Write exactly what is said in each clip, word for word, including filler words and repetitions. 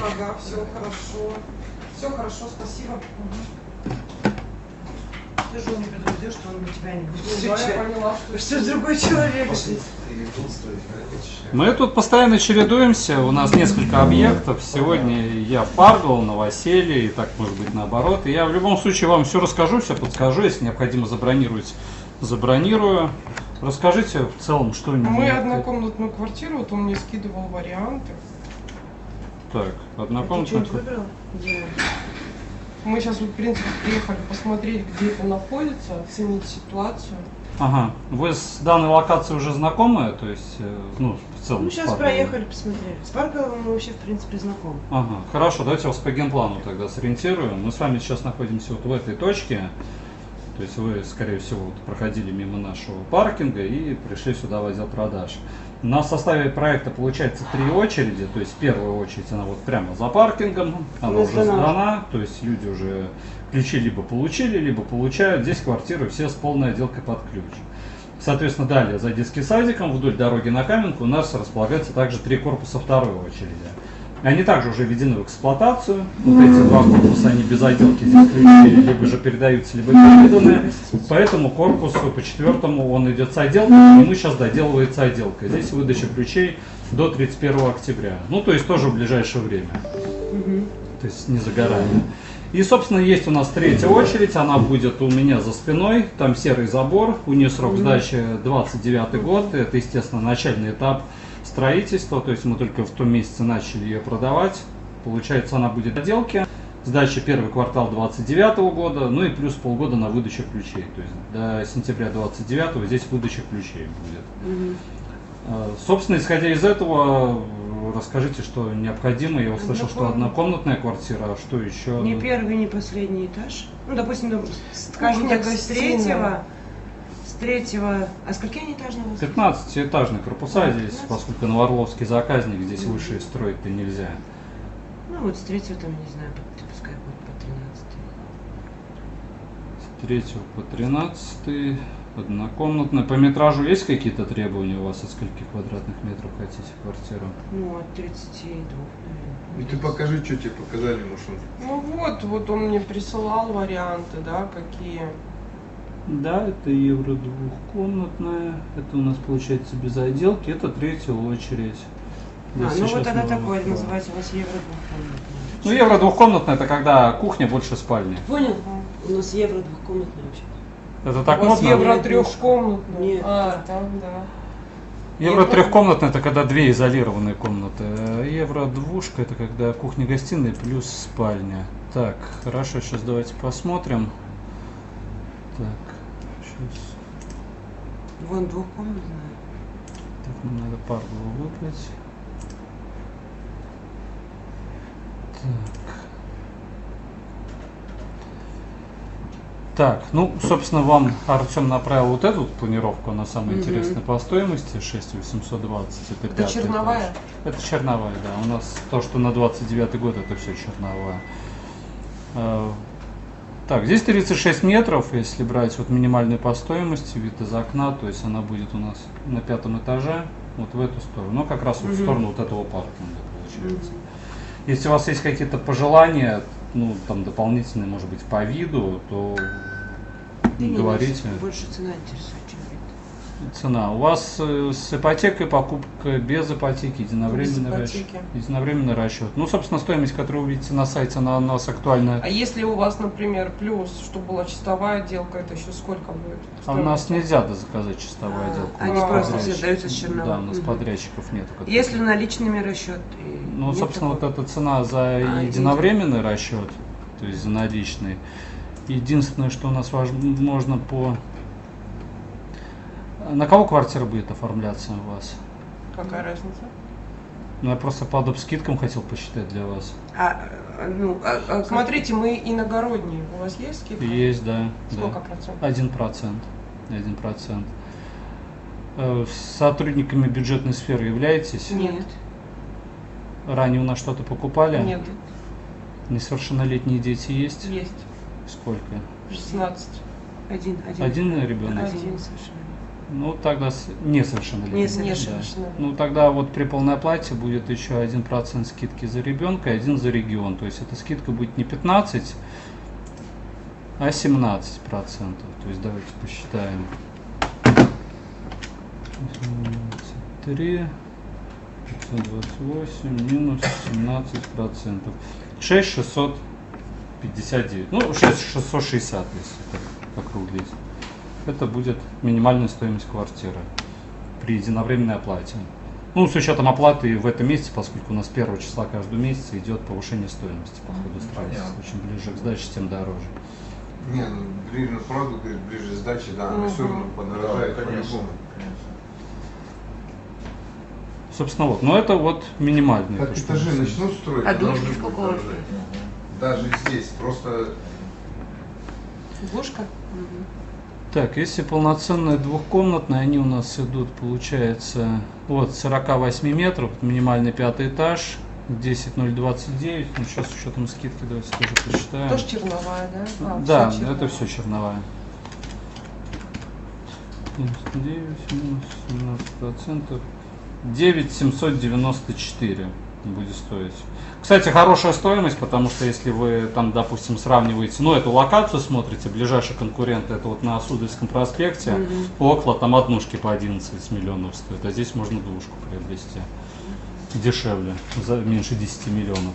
Ага, все хорошо. Все хорошо, спасибо. Угу. Ты же не предупредил, что он на тебя не будет. Все, я поняла, что... Что другой человек. Мы тут постоянно чередуемся, у нас несколько объектов. Сегодня я в Паргал, новоселье, и так может быть наоборот. И я в любом случае вам все расскажу, все подскажу, если необходимо забронировать, забронирую. Расскажите в целом, что... Мы однокомнатную квартиру, вот он мне скидывал варианты. Так, однокомнатную... Ты что-нибудь выбрал? Yeah. Мы сейчас, вот, в принципе, приехали посмотреть, где это находится, оценить ситуацию. Ага. Вы с данной локацией уже знакомы? То есть, ну, в целом... Ну, сейчас проехали, посмотрели. С Парковым мы вообще, в принципе, знакомы. Ага. Хорошо, давайте вас по генплану тогда сориентируем. Мы с вами сейчас находимся вот в этой точке. То есть вы, скорее всего, вот проходили мимо нашего паркинга и пришли сюда в отдел продаж. У нас в составе проекта получается три очереди. То есть первая очередь, она вот прямо за паркингом, она уже сдана. То есть люди уже ключи либо получили, либо получают. Здесь квартиры все с полной отделкой под ключ. Соответственно, далее за детским садиком вдоль дороги на Каменку у нас располагается также три корпуса второй очереди. Они также уже введены в эксплуатацию. Вот эти два корпуса, они без отделки, здесь ключи либо же передаются, либо переданы. Поэтому корпусу по четвертому он идет с отделкой, и ему сейчас доделывается отделка. Здесь выдача ключей до тридцать первого октября. Ну, то есть тоже в ближайшее время. То есть не за горами. И, собственно, есть у нас третья очередь, она будет у меня за спиной, там серый забор, у нее срок сдачи двадцать девятый год, это, естественно, начальный этап строительства, то есть мы только в том месяце начали ее продавать, получается, она будет в отделке, сдача первый квартал двадцать девятого года, ну и плюс полгода на выдачу ключей, то есть до сентября двадцать девятого здесь выдача ключей будет. Mm-hmm. Собственно, исходя из этого, расскажите, что необходимо. Я услышал, что однокомнатная квартира, а что еще? Не первый, не последний этаж. Ну, допустим, скажем так, с третьего, с третьего, а скольки они этажные? пятнадцатиэтажные корпуса а, здесь, поскольку Новоорловский заказник, здесь mm-hmm. выше строить-то нельзя. Ну, вот с третьего там, не знаю, пускай будет по тринадцатый. С третьего по тринадцатый. Однокомнатная. По метражу есть какие-то требования у вас? От скольки квадратных метров хотите квартиру? Ну, от тридцати двух, наверное. И ты покажи, что тебе показали, может. Ну вот, вот он мне присылал варианты, да, какие. Да, это евро двухкомнатная. Это у нас получается без отделки. Это третья очередь. А, ну вот это такое, называется у вас евро двухкомнатная. Ну, евро двухкомнатная, это когда кухня больше спальни. Понял? У нас евро двухкомнатная вообще. Это так у вас модно? Евро трехкомнатная. Нет. А, там, да. Евро трехкомнатная это когда две изолированные комнаты. Евро двушка это когда кухня-гостиная плюс спальня. Так, хорошо, сейчас давайте посмотрим. Так, сейчас. Вон двухкомнатная. Так, нам надо пару выбрать. Так. Так, ну, собственно, вам Артем направил вот эту планировку, она самая mm-hmm. интересная по стоимости, шесть тысяч восемьсот двадцать. Это, это черновая? Этаж. Это черновая, да. У нас то, что на двадцать девятый год, это все черновая. А, так, здесь тридцать шесть метров, если брать вот минимальную по стоимости, вид из окна, то есть она будет у нас на пятом этаже, вот в эту сторону, но как раз mm-hmm. вот в сторону вот этого паркинга получается. Mm-hmm. Если у вас есть какие-то пожелания, ну, там, дополнительные, может быть, по виду, то да говорите. Нет, больше цена интересует, чем вид. Цена. У вас э, с ипотекой покупка без ипотеки, единовременный, без расчет, единовременный расчет. Ну, собственно, стоимость, которую вы видите на сайте, она у нас актуальна. А если у вас, например, плюс, чтобы была чистовая отделка, это еще сколько будет? А у нас нельзя заказать чистовую а, отделку. Они просто все даются с черновым. Да, у нас угу. подрядчиков нет. Если наличными расчет. Ну, собственно, такого? Вот эта цена за а, единовременный расчет, то есть за наличный. Единственное, что у нас возможно по... На кого квартира будет оформляться у вас? Какая разница? Ну, я просто по доп. Скидкам хотел посчитать для вас. А, ну, а, а, Смотрите, мы иногородние. У вас есть скидка? Есть, да. Сколько да. процентов? Один процент. Один процент. Сотрудниками бюджетной сферы являетесь? Нет. Ранее у нас что-то покупали? Нет. Несовершеннолетние дети есть? Есть. Сколько? шестнадцать. Один, один. Один ребенок? Один совершенно. Ну, тогда с- несовершеннолетний. Несовершеннолетний. Да. Ну, тогда вот при полной оплате будет еще один процент скидки за ребенка и один за регион. То есть эта скидка будет не пятнадцать, а семнадцать процентов. То есть давайте посчитаем. семнадцать три, пятьсот двадцать восемь минус семнадцать процентов. шесть тысяч шестьсот пятьдесят девять. Ну, шесть тысяч шестьсот шестьдесят, если так округлить. Это будет минимальная стоимость квартиры при единовременной оплате. Ну, с учетом оплаты в этом месяце, поскольку у нас первого числа каждого месяца идет повышение стоимости по ходу строительства. Понятно. Чем ближе к сдаче, тем дороже. Не, ну, ближе, ну, правда, говорит, ближе сдачи, да, она Мгм. все равно подорожает Да, конечно. по-любому. Собственно, вот. Но это вот минимальный. Как то, что этажи мы- начнут строить, А она двушки уже в будет какого? дорожать. Даже здесь, просто Двушка? Так, если полноценные двухкомнатные, они у нас идут, получается, от сорока восьми метров, минимальный пятый этаж, десять тысяч двадцать девять. Ну, сейчас с учетом скидки давайте тоже посчитаем. Тоже черновая, да? А, Да, всё это черновая. все черновая. девяносто девять минус семнадцать процентов. девять тысяч семьсот девяносто четыре будет стоить. Кстати, хорошая стоимость, потому что если вы там, допустим, сравниваете, ну, эту локацию смотрите, ближайший конкурент это вот на Суздальском проспекте, Мгм. около там однушки по одиннадцать миллионов стоит, а здесь можно двушку приобрести дешевле, за меньше десяти миллионов.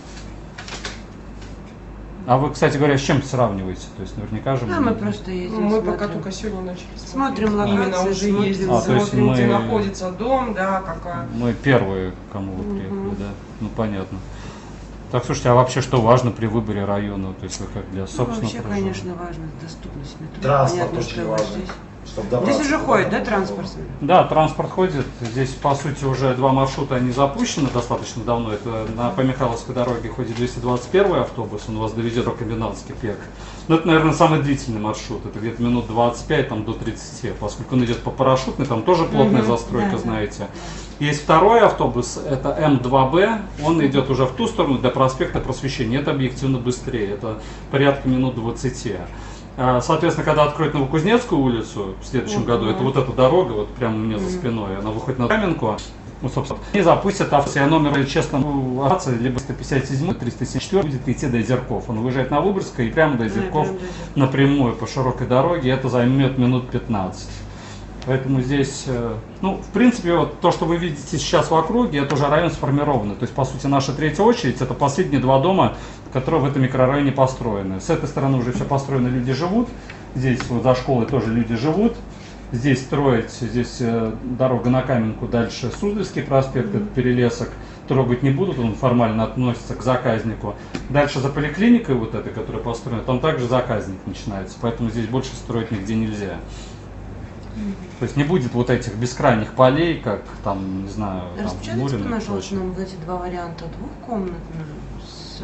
А вы, кстати говоря, с чем сравниваете? То есть наверняка же... Да, мы просто Ну, ездим, мы пока смотрим. только сегодня начали смотреть. Смотрим Именно локации, уже смотрим. ездим, А, то есть смотрим, где мы- находится дом, да, какая. Мы первые, к кому вы Мгм. приехали, да? Ну, понятно. Так, слушайте, а вообще что важно при выборе района? То есть вы как для Ну, собственного вообще, проживания? конечно, важно доступность метро. Транспорт Понятно, очень что вот важен. здесь. Чтобы Здесь добраться уже туда. ходит, да, транспорт? Да, транспорт ходит. Здесь, по сути, уже два маршрута, они запущены достаточно давно. Это на, по Михайловской дороге ходит двести двадцать первый автобус, он вас довезет до Комбинатский пек. Но это, наверное, самый длительный маршрут. Это где-то минут двадцать пять там, до тридцати. Поскольку он идет по парашютной, там тоже плотная Мгм, застройка, да, да. знаете. Есть второй автобус, это эм два бэ, он идет уже в ту сторону, для проспекта Просвещения. Это объективно быстрее, это порядка минут двадцати. А, Соответственно, когда откроют Новокузнецкую улицу в следующем Мгм. году, это вот эта дорога, вот прямо у меня за спиной, она выходит на Каменку, ну, собственно, и запустят авто. Я номер, честно, ну, авто, либо сто пятьдесят семь, триста семьдесят четыре будет идти до Озерков. Он выезжает на Выборгское и прямо до Озерков прям до Озерков. напрямую по широкой дороге, это займет минут пятнадцать. Поэтому здесь, э, ну, в принципе, вот то, что вы видите сейчас в округе, это уже район сформированный. То есть, по сути, наша третья очередь, это последние два дома, которые в этом микрорайоне построены. С этой стороны уже все построено, люди живут. Здесь вот за школой тоже люди живут. Здесь строить, здесь э, дорога на Каменку, дальше Суздальский проспект, это перелесок. Трогать не будут, он формально относится к заказнику. Дальше за поликлиникой вот этой, которая построена, там также заказник начинается. Поэтому здесь больше строить нигде нельзя. То есть не будет вот этих бескрайних полей, как там, не знаю, там Распечатайте, Мурино и пожалуйста, прочее. нам вот эти два варианта двухкомнатных с,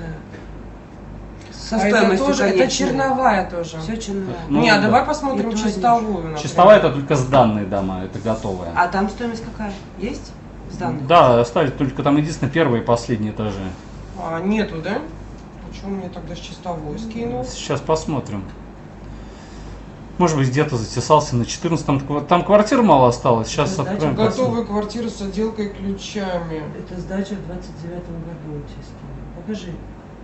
со А это стоимостью, тоже, это конечно. черновая тоже. Все черновая. Ну, Не, а да. давай посмотрим Это чистовую. например. Чистовая это только сданные дома, это готовые. А там стоимость какая? Есть? Сданных? Да, оставить только там единственное первые и последние этажи. А, нету, да? Почему мне тогда с чистовой скинул? Сейчас посмотрим. Может быть, где-то затесался на четырнадцатом. Там квартир мало осталось. Сейчас Сдача откроем. Готовые квартиры с отделкой ключами. Это сдача в двадцать девятом году у тебя скинула. Покажи.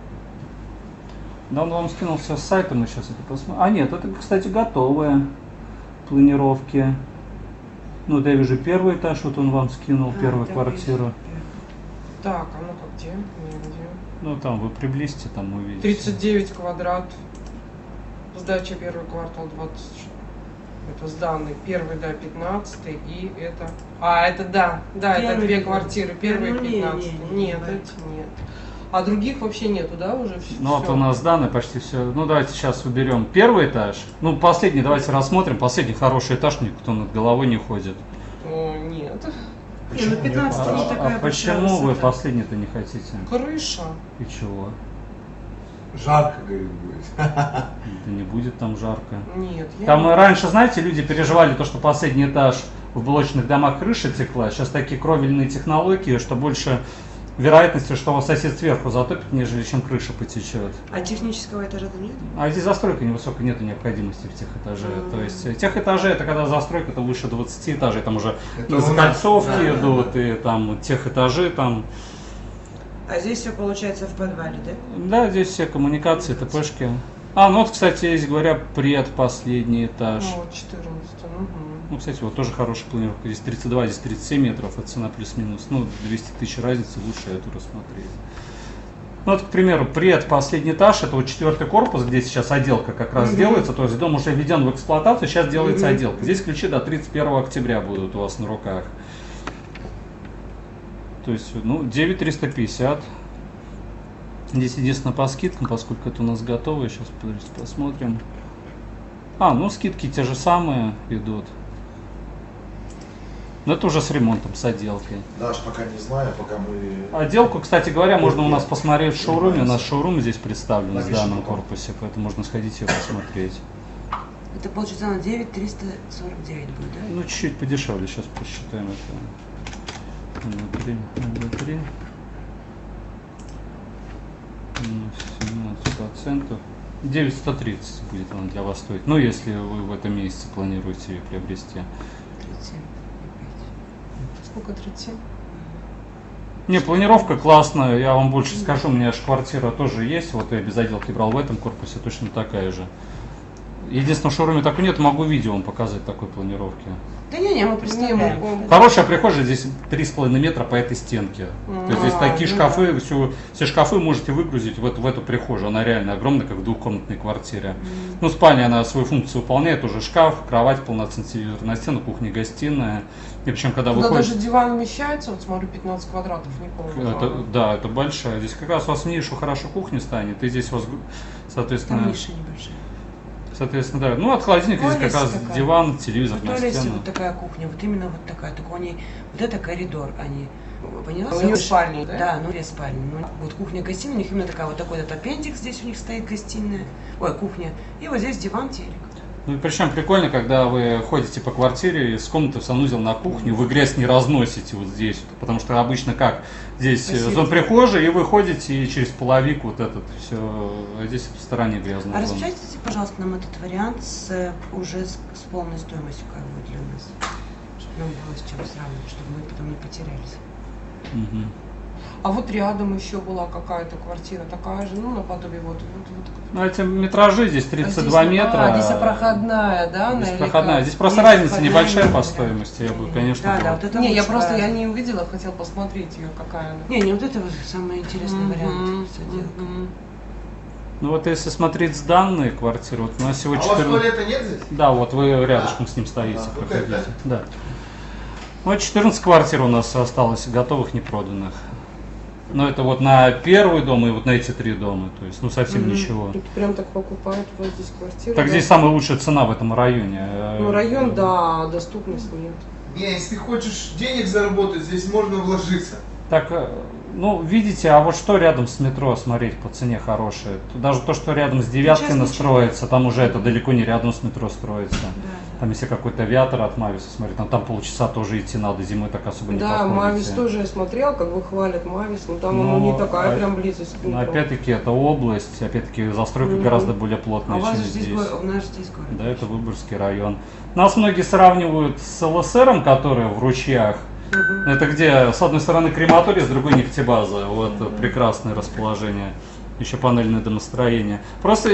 Да, он вам скинул все с сайта, мы сейчас это посмотрим. А нет, это, кстати, готовые планировки. Ну, да, я вижу первый этаж, вот он вам скинул, А, первую так квартиру. есть. Так, а ну-ка где? Не, где? Ну, там вы приблизьте, там увидите. тридцать девять квадрат. Сдача первый квартал двадцать. Это сданный. Первый, да, пятнадцатый. И это... А, это да. Да, это Первый две пятнадцатый. квартиры. Первый Ну, не, пятнадцатый. не, не, Нет, не. эти нет. А других вообще нету, да, уже? Всё- Ну, вот всё? у нас данные почти все. Ну, давайте сейчас уберем первый этаж. Ну, последний давайте рассмотрим. Последний хороший этаж, никто над головой не ходит. О, нет. Не, ну пятнадцать А, не а такая большая почему вы высота. последний-то не хотите? Крыша. И чего? жарко, говорит, будет. Да не будет там жарко. Нет. я Там не- и раньше, знаете, люди переживали то, что последний этаж в блочных домах крыша текла. Сейчас такие кровельные технологии, что больше вероятности, что вас сосед сверху затопит, нежели чем крыша потечет. А технического этажа там нет? А здесь застройка невысокая, нет необходимости в тех этажах. Mm. То есть э, тех этажей, это когда застройка, это выше двадцати этажей, там уже Это на у нас, закольцовки да, идут, да, и там тех этажи там. А здесь все получается в подвале, да? Да, здесь все коммуникации, ТПшки. А, ну вот, кстати, есть, говоря, предпоследний этаж. Ну, вот четырнадцатый. Угу. Ну, кстати, вот тоже хорошая планировка. Здесь тридцать два, здесь тридцать семь метров, это цена плюс-минус. Ну, двести тысяч разницы, лучше эту рассмотреть. Ну, вот, к примеру, предпоследний этаж, это вот четвертый корпус, где сейчас отделка как раз Мгм. делается, то есть дом уже введен в эксплуатацию, сейчас делается Мгм. отделка. Здесь ключи до тридцать первого октября будут у вас на руках. То есть, ну, девять тысяч триста пятьдесят. Здесь единственное по скидкам, поскольку это у нас готовое. Сейчас, подождите, посмотрим. А, ну скидки те же самые идут. Но это уже с ремонтом, с отделкой. Даш, пока не знаю, пока мы... Отделку, кстати говоря, можно у нас посмотреть в шоуруме. У нас шоурум здесь представлен в Напиши данном потом. корпусе, поэтому можно сходить и посмотреть. Это получится на девять тысяч триста сорок девять будет, да? Ну, чуть-чуть подешевле, сейчас посчитаем это. Внутри, внутри. семнадцать процентов. девять тысяч сто тридцать будет она для вас стоить. Ну, если вы в этом месяце планируете ее приобрести. тридцать семь. Сколько, тридцать семь? Не, планировка классная, я вам больше скажу, у меня же квартира тоже есть, вот я без отделки брал в этом корпусе, точно такая же. Единственное, в шоуруме такой нет, могу видео вам показать такой планировки. Да не, не, мы представляем. Не, мы- Хорошая прихожая, здесь три с половиной метра по этой стенке. То есть здесь А, такие ну шкафы, все, все шкафы можете выгрузить в эту, в эту прихожую. Она реально огромная, как в двухкомнатной квартире. Ну, спальня, она свою функцию выполняет, уже шкаф, кровать, полноценный телевизор на стену, кухня, гостиная. И причем, когда Туда выходит... даже диван вмещается, вот смотрю, пятнадцать квадратов, не помню. Это, да, это большая. Здесь как раз у вас в нишу хорошо кухня станет, и здесь у вас, соответственно... Там ниша небольшая. Соответственно, да. Ну, от холодильника здесь как Туалет раз такая. диван, телевизор В на туалете стену. вот такая кухня, вот именно вот такая. Только у ней, вот это коридор, они, поняла? А у нее спальня, да? Да, ну две спальни. Ну, вот кухня-гостиная, у них именно такая, вот такой вот аппендикс здесь у них стоит гостиная, ой, кухня. И вот здесь диван, телек. Ну и причем прикольно, когда вы ходите по квартире, из комнаты в санузел на кухню, вы грязь не разносите вот здесь, потому что обычно как, здесь э, Спасибо. зон прихожей, и вы ходите, и через половик вот этот все, а здесь в стороне грязно. А распечатайте, пожалуйста, нам этот вариант с, э, уже с, с полной стоимостью, как будет для нас. Чтобы нам было с чем сравнивать, чтобы мы потом не потерялись. А вот рядом еще была какая-то квартира такая же, ну, наподобие вот. вот, вот. Ну, эти метражи здесь А тридцать здесь- два метра. А, здесь проходная, да? Здесь она, или проходная. как? Здесь просто Есть разница проходная, небольшая по да. стоимости. Я бы, конечно, Да, да, брал. вот это Не, я лучше просто я вариант. не увидела, хотел посмотреть ее, какая она. Не, не вот это вот самый интересный Мгм, вариант с отделкой. мгм. Ну вот если смотреть с данной квартиры, вот у нас всего А у вас четырнадцать... туалета нет здесь? Да, вот вы рядышком с ним стоите, А, вот проходите. это, Да. Вот четырнадцать квартир у нас осталось готовых, не проданных. Но это вот на первый дом и вот на эти три дома. То есть, ну совсем Мгм. ничего. Тут прям так покупают вот здесь квартиру. Так да. здесь самая лучшая цена в этом районе. Ну, район, да, а доступность нет. Не, если ты хочешь денег заработать, здесь можно вложиться. Так, э, ну, видите, а вот что рядом с метро смотреть по цене хорошее? Тут даже то, что рядом с Девяткино Сейчас строится, там уже это далеко не рядом с метро строится. Да, Там если какой-то авиатор от Мависа смотреть, там, там полчаса тоже идти надо, зимой так особо не Да, походите. Мавис тоже я смотрел, как бы хвалят Мавис, но там Ну, оно не такая а- прям близость к Но метро. опять-таки это область, опять-таки застройка Мгм. гораздо более А плотная, у вас чем же здесь, здесь. город, у нас же здесь город. Да, это Выборгский район. Нас многие сравнивают с ЛСРом, который в ручьях. Мгм. Это где с одной стороны крематорий, с другой нефтебаза. Вот прекрасное расположение, еще панельное домостроение. Просто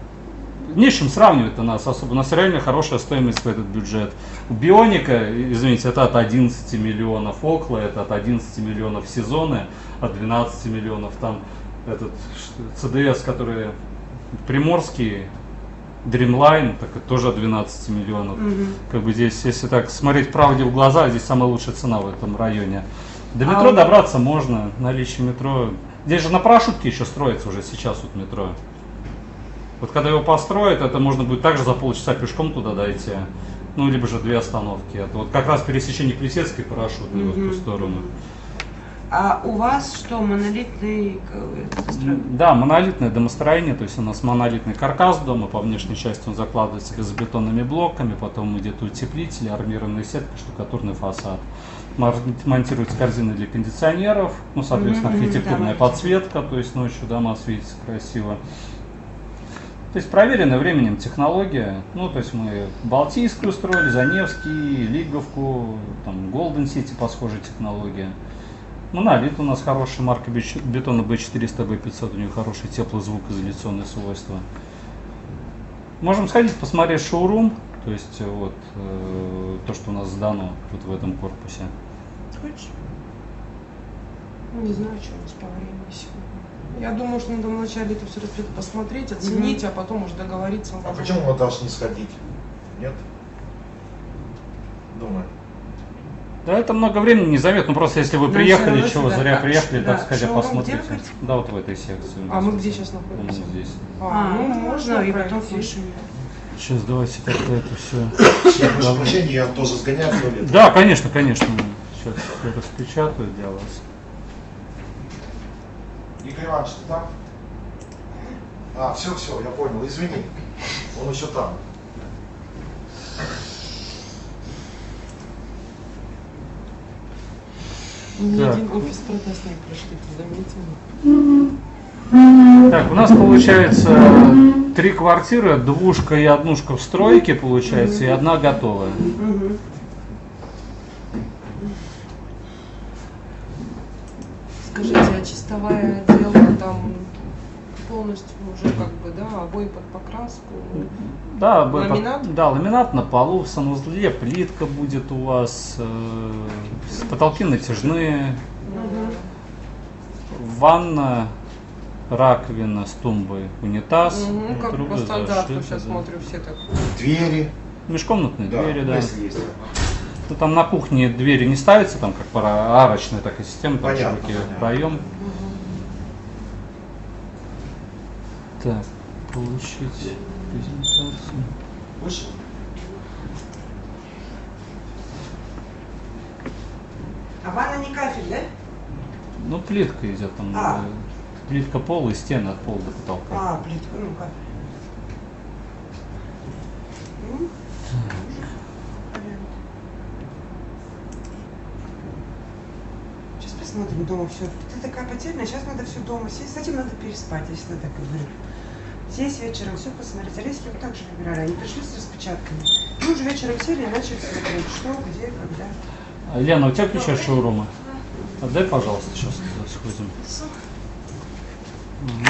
не с чем сравнивать-то нас особо. У нас реально хорошая стоимость в этот бюджет. У Бионика, извините, это от одиннадцати миллионов, Окла это от одиннадцати миллионов, Сезоны от двенадцати миллионов. Там этот ЦДС, который приморский, Dreamline, так это тоже от двенадцати миллионов. Мгм. Как бы здесь, если так смотреть правде в глаза, здесь самая лучшая цена в этом районе. До А метро у- добраться можно, наличие метро. Здесь же на парашютке еще строится уже сейчас вот метро. Вот когда его построят, это можно будет также за полчаса пешком туда дойти. Ну, либо же две остановки. Это вот как раз пересечение Плесецкой и Парашютной вот в ту Мгм. сторону. А у вас что, монолитный э, строй? Да, монолитное домостроение, то есть у нас монолитный каркас дома, по внешней части он закладывается газобетонными блоками, потом идет утеплитель, армированная сетка, штукатурный фасад. Мор- Монтируются корзины для кондиционеров, ну, соответственно, Мгм, архитектурная да, подсветка, то есть ночью дома светятся красиво. То есть проверенная временем технология. Ну, то есть мы Балтийскую строили, Заневский, Лиговку, там Golden City по схожей технологии. Монолит у нас хорошая марка беч- бетона бэ четыреста, бэ пятьсот, у нее хороший теплозвукоизоляционные свойства. Можем сходить посмотреть шоурум, то есть вот э, то, что у нас сдано вот в этом корпусе. Хочешь? Ну, не знаю, что у нас по времени сегодня. Я думаю, что надо вначале это все посмотреть, оценить, а потом уже договориться. А почему Наташ не сходить? Нет? Думаю. Да, это много времени не займет, ну просто если вы Но приехали, всё чего равно зря сюда- приехали, да, так сказать, шоурум посмотрите. где вы говорите? Да, вот в этой секции. А мы где сейчас находимся? Вот здесь. А, ну, можно и потом пройти. машине. Сейчас давайте тогда это все. Я прошу прощения, я тоже сгоняю в туалет. Да, конечно, конечно. Сейчас все распечатаю для вас. Игорь Иванович, ты там? А, все, все, я понял, извини. Он еще там. Ни Так. один офис продаст не пришли, ты заметил? Так, у нас получается три квартиры, двушка и однушка в стройке получается, и одна готовая. Мгм. Скажите, а чистовая отдел там полностью уже как бы, да, обои под покраску? Да, б- Ламинат? Да, ламинат на полу, в санузле, плитка будет у вас, э, с- потолки натяжные, ванна, раковина с тумбой, унитаз, Ну, как трубы по стандарту зашиты, сейчас да. смотрю все так. Двери. Межкомнатные Да, двери, да. если есть. Ну, там на кухне двери не ставятся, там как пара- арочная такая система, там Понятно, широкий понятно. проем. Так, получить презентацию. Вышел? А ванна не кафель, да? Ну, плитка идет там. А. э, Плитка пола и стены от пола до потолка. А, плитка, ну кафель. М? Понятно. Сейчас посмотрим дома все. Ты такая потерянная, сейчас надо все дома сесть. С этим надо переспать, если я так говорю. Сесть вечером, все посмотреть. Олеськи вот так же выбирали. Они пришли с распечатками. Мы уже вечером сели и начали смотреть, что, где, когда. А, Лена, у тебя ключи от шоурума? Отдай, пожалуйста, сейчас туда сходим. Мгм.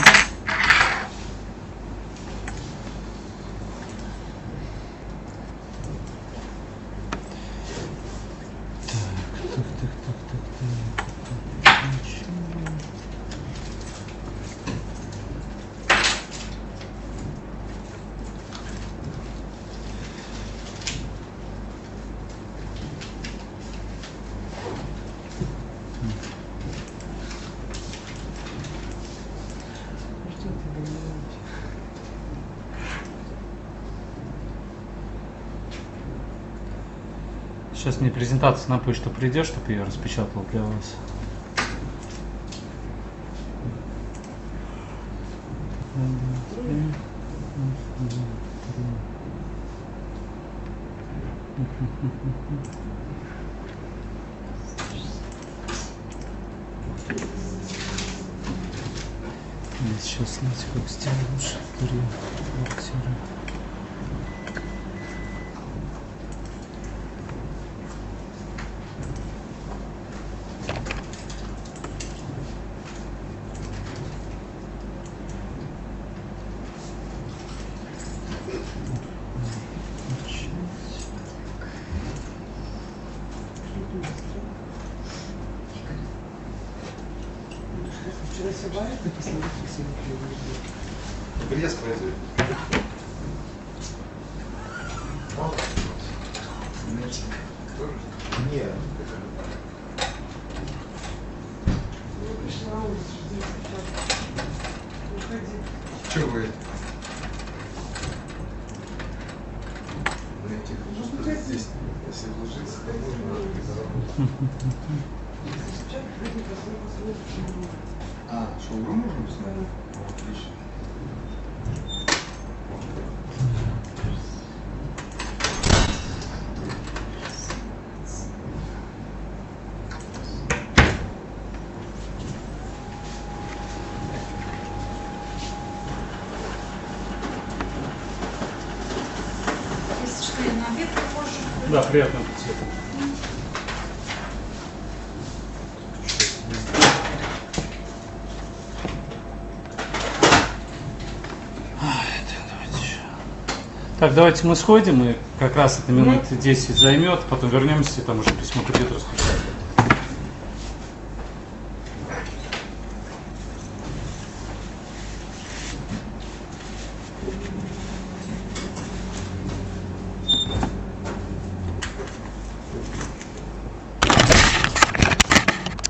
Так, так, так, так, так, так. Ничего. Сейчас мне презентация на почту придет, чтобы я распечатал для вас. Я сейчас, знаете, как сделаю лучше три квартиры. Вчера все бывает, ты посмотри, все Лес пойдет. Вот. Нет. пришла на улицу, жди, уходи. Че вы? Найти Ну, что здесь, если вложиться, то можно заработать. А, шоурум можно посмотреть? Отлично. Если что, я на обед попозже. Да, приятного аппетита. Так, давайте мы сходим, и как раз это минут десять займет, потом вернемся, и там уже письмо к Петру распечатаем.